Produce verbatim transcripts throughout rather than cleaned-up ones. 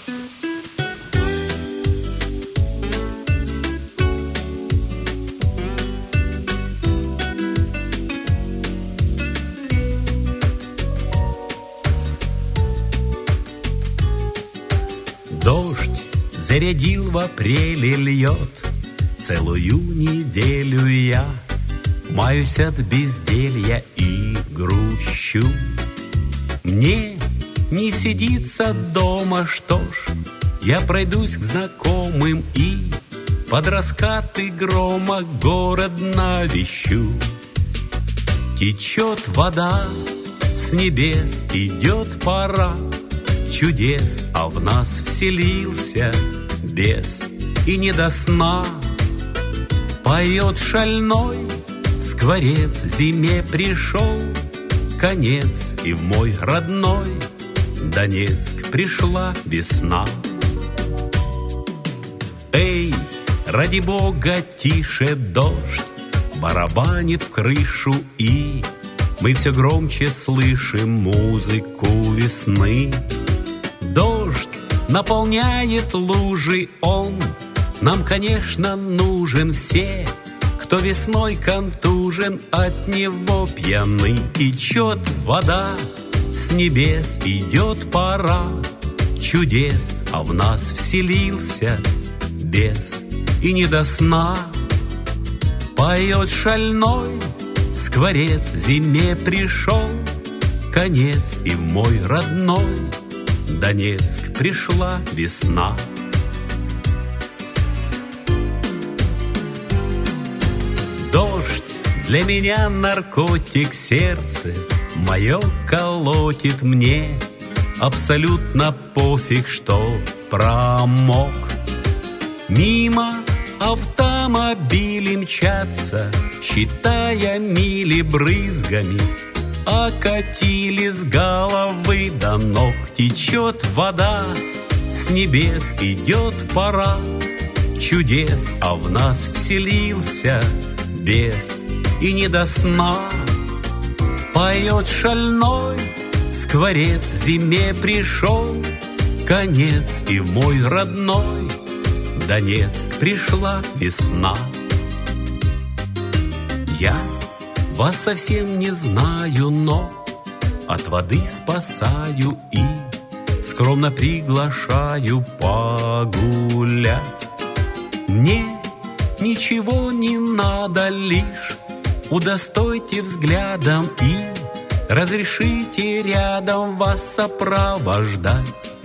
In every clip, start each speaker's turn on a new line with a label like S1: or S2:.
S1: Дождь зарядил в апреле, льет. Целую неделю я маюсь от безделья и грущу. Мне не сидится дома, что ж, я пройдусь к знакомым и под раскаты грома город навещу. Течет вода с небес, идет пора чудес, а в нас вселился бес, и не до сна. Поет шальной скворец, зиме пришел конец, и в мой родной Донецк пришла весна. Эй, ради бога, тише, дождь барабанит в крышу, и мы все громче слышим музыку весны. Дождь наполняет лужи, он нам, конечно, нужен. Все, кто весной контужен, от него пьяны. Течет вода с небес, идет пора чудес, а в нас вселился бес, и не до сна. Поет шальной скворец, зиме пришел конец, и в мой родной Донецк пришла весна. Дождь для меня наркотик, сердце мое колотит, мне абсолютно пофиг, что промок. Мимо автомобили мчатся, считая мили брызгами, окатили с головы до ног. Течет вода с небес, идет пора чудес, а в нас вселился бес, и не до сна. Поет шальной скворец, зиме пришел конец, и в мой родной Донецк пришла весна. Я вас совсем не знаю, но от воды спасаю и скромно приглашаю погулять. Мне ничего не надо, лишь удостойте взглядом и разрешите рядом вас сопровождать.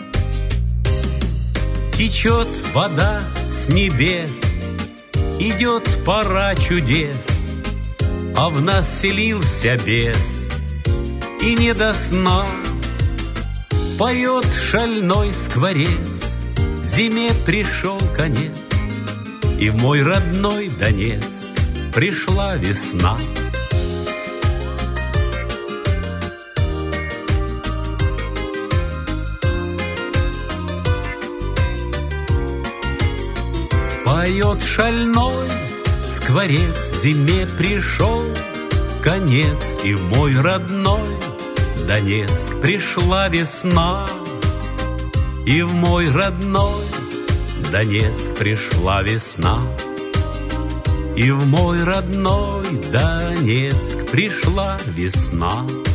S1: Течет вода с небес, идет пора чудес, а в нас вселился бес, и не до сна. Поет шальной скворец, зиме пришел конец, и в мой родной Донецк пришла весна. Поет шальной скворец, зиме пришел конец, и в мой родной Донецк пришла весна. И в мой родной Донецк пришла весна. И в мой родной Донецк пришла весна.